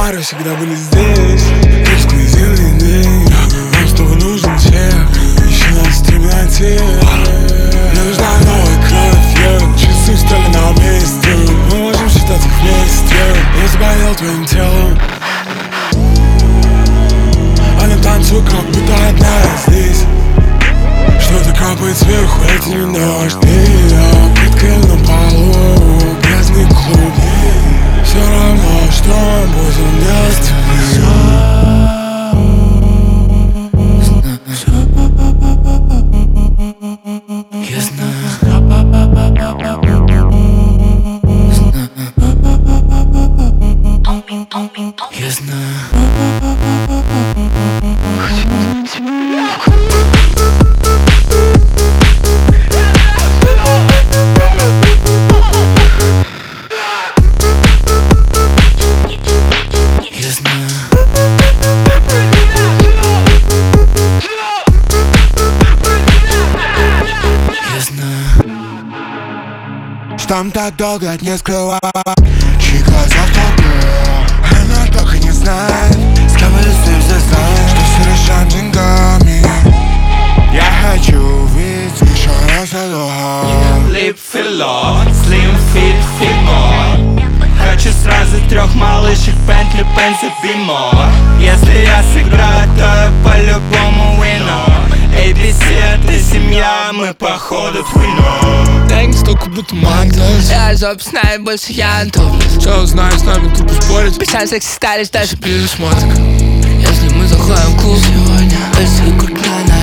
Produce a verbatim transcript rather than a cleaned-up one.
Марио всегда были здесь. Эксклюзивный, нам с тобой нужен чек. Ищи нас в темноте. Мне нужна новая кровь, yeah. Часы стали на месте. Мы можем считать их вместе. Я заболел твоим телом. Она танцует, как будто одна здесь. Что-то капает сверху, этим дождь. И я приткнул на полу грязный клуб. Все равно, что мы будем вместе. Я знаю. Я знаю. Там так долго не скрывал чьи глаза в толпе. Она так и не знает, с кем я здесь заставит, что все решаем деньгами. Я хочу увидеть еще раз это. Lip filler, slim fit figure. Хочу сразу трех малышек, Bentley, Benz и Beamer. Если я сыграю, то я по-любому winner. эй би си это семья, мы походу в кино. Тянется только будто мантас. Я жоп знаю, больше я Антон. Все знаю, с нами тупо спорить. Писаем секси сталишь даже пересмотрик. Если мы заходим в клуб сегодня, если крутая.